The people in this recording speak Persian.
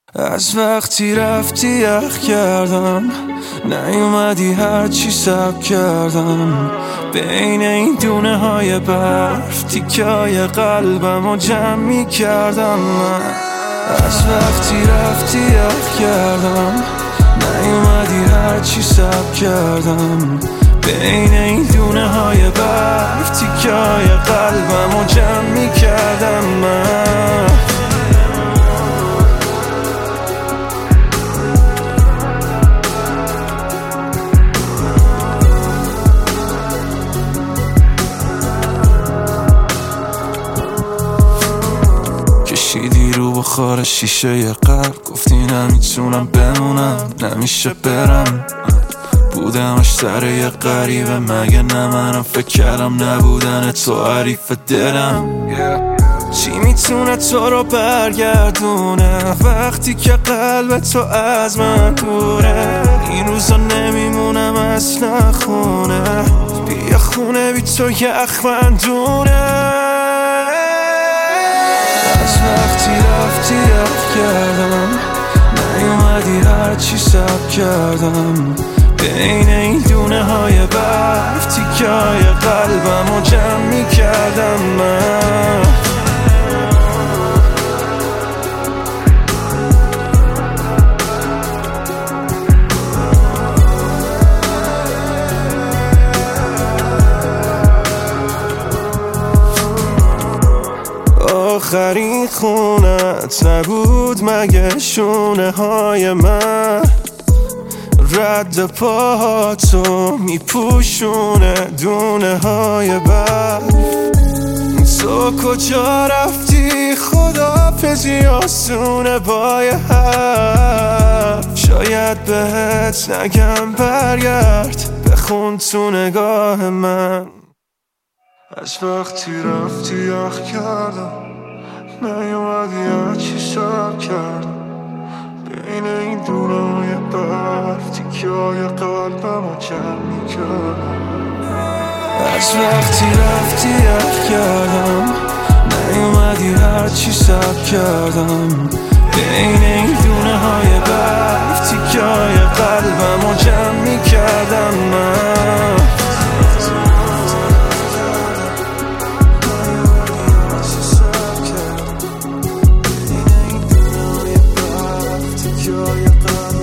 از وقتی رفتی یخ کردم، نیومدی هرچی سب کردم. بین این دونه های برف تیکه های قلبم رو جمع می کردم. من از وقتی رفتی یخ کردم، نیومدی هرچی سب کردم. بین این دونه های برف تیکه های قلبم رو جمع می کردم. من کشیدی رو بخار شیشه قلب، گفتی نمیتونم بمونم، نمیشه برم. بودمش سر یه غریبه، مگه نه منم فکر کردم نبودن تو حریف دلم. چی میتونه تو رو برگردونه وقتی که قلب تو از من دوره؟ این روزا نمیمونم اصلا خونه، بیا خونه بی تو یخ من دونه. از وقتی رفتی یخ کردم، نیومدی هرچی سب کردم. بین این دونه های برف تیکه های قلبم رو جمع می کردم. من آخرین خونت نبود مگه شونه های من؟ رد پاهاتو میپوشونه دونه های برف. تو کجا رفتی؟ خداحافظی آسونه با یه حرف. شاید بهت نگم برگرد، بخون تو نگاه من. از وقتی رفتی یخ کردم، نیومدی هرچی سب کردم. بین این دونای برف تیکه های قلبم رو جمع می کردم. از وقتی رفتی یخ کردم، نیومدی هرچی سب کردم. بین این دونه های برف تیکه های قلبم رو جمع می کردم. من You're